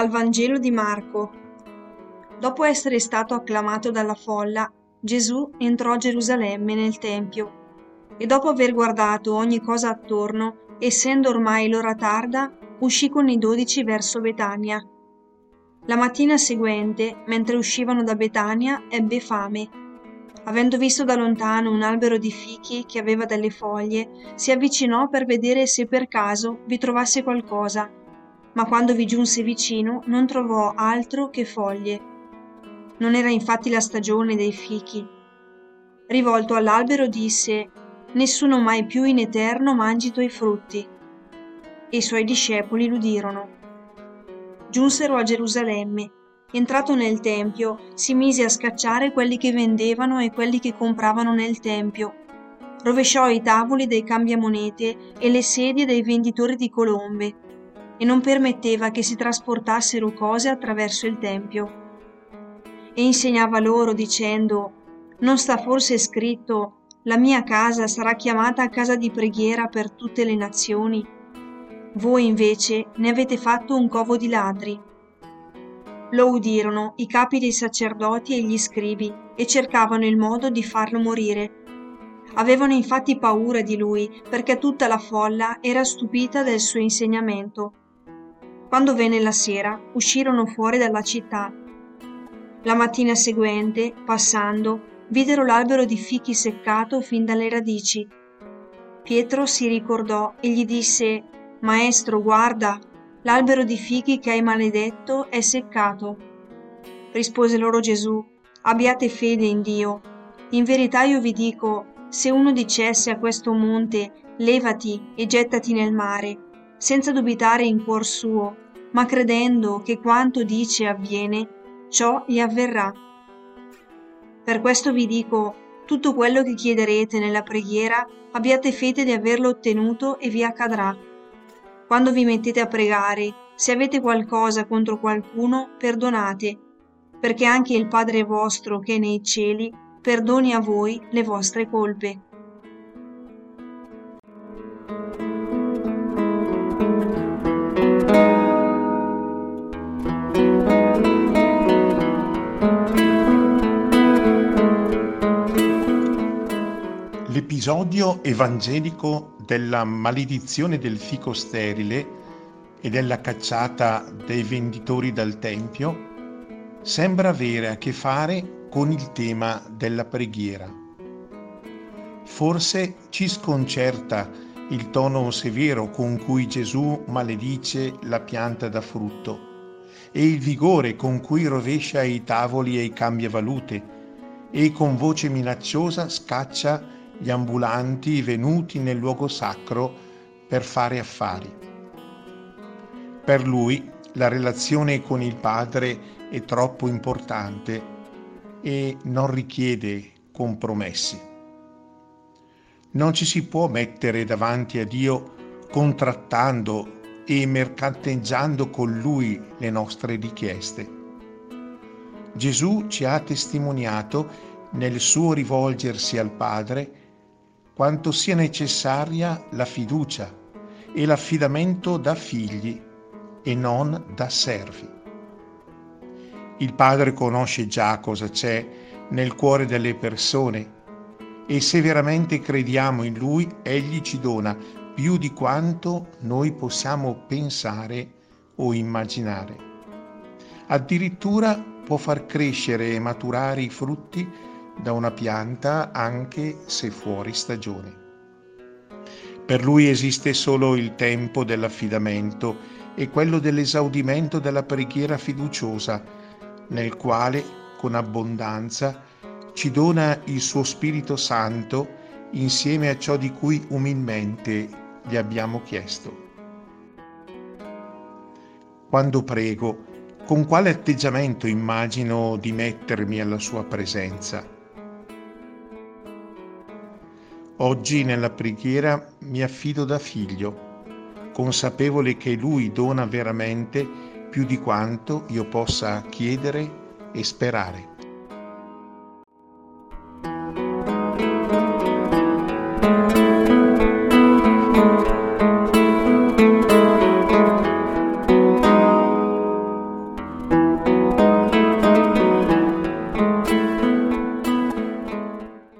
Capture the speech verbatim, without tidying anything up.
Dal Vangelo di Marco. Dopo essere stato acclamato dalla folla, Gesù entrò a Gerusalemme nel Tempio e dopo aver guardato ogni cosa attorno, essendo ormai l'ora tarda, uscì con i dodici verso Betania. La mattina seguente, mentre uscivano da Betania, ebbe fame. Avendo visto da lontano un albero di fichi che aveva delle foglie, si avvicinò per vedere se per caso vi trovasse qualcosa, ma quando vi giunse vicino non trovò altro che foglie. Non era infatti la stagione dei fichi. Rivolto all'albero disse: «Nessuno mai più in eterno mangi i tuoi frutti». E i suoi discepoli l'udirono. Giunsero a Gerusalemme. Entrato nel Tempio, si mise a scacciare quelli che vendevano e quelli che compravano nel Tempio. Rovesciò i tavoli dei cambiamonete e le sedie dei venditori di colombe, e non permetteva che si trasportassero cose attraverso il Tempio. E insegnava loro dicendo: «Non sta forse scritto: la mia casa sarà chiamata casa di preghiera per tutte le nazioni? Voi invece ne avete fatto un covo di ladri». Lo udirono i capi dei sacerdoti e gli scribi e cercavano il modo di farlo morire. Avevano infatti paura di lui, perché tutta la folla era stupita del suo insegnamento. Quando venne la sera, uscirono fuori dalla città. La mattina seguente, passando, videro l'albero di fichi seccato fin dalle radici. Pietro si ricordò e gli disse: «Maestro, guarda, l'albero di fichi che hai maledetto è seccato». Rispose loro Gesù: «Abbiate fede in Dio. In verità io vi dico, se uno dicesse a questo monte: levati e gettati nel mare, senza dubitare in cuor suo, ma credendo che quanto dice avviene, ciò gli avverrà. Per questo vi dico, tutto quello che chiederete nella preghiera, abbiate fede di averlo ottenuto e vi accadrà. Quando vi mettete a pregare, se avete qualcosa contro qualcuno, perdonate, perché anche il Padre vostro che è nei cieli perdoni a voi le vostre colpe». L'episodio evangelico della maledizione del fico sterile e della cacciata dei venditori dal Tempio sembra avere a che fare con il tema della preghiera. Forse ci sconcerta il tono severo con cui Gesù maledice la pianta da frutto e il vigore con cui rovescia i tavoli e i cambiavalute e con voce minacciosa scaccia gli ambulanti venuti nel luogo sacro per fare affari. Per lui la relazione con il Padre è troppo importante e non richiede compromessi. Non ci si può mettere davanti a Dio contrattando e mercanteggiando con Lui le nostre richieste. Gesù ci ha testimoniato nel suo rivolgersi al Padre quanto sia necessaria la fiducia e l'affidamento da figli e non da servi. Il Padre conosce già cosa c'è nel cuore delle persone e se veramente crediamo in Lui, Egli ci dona più di quanto noi possiamo pensare o immaginare. Addirittura può far crescere e maturare i frutti da una pianta anche se fuori stagione. Per Lui esiste solo il tempo dell'affidamento e quello dell'esaudimento della preghiera fiduciosa, nel quale, con abbondanza, ci dona il suo Spirito Santo insieme a ciò di cui umilmente gli abbiamo chiesto. Quando prego, con quale atteggiamento immagino di mettermi alla sua presenza? Oggi nella preghiera mi affido da figlio, consapevole che Lui dona veramente più di quanto io possa chiedere e sperare.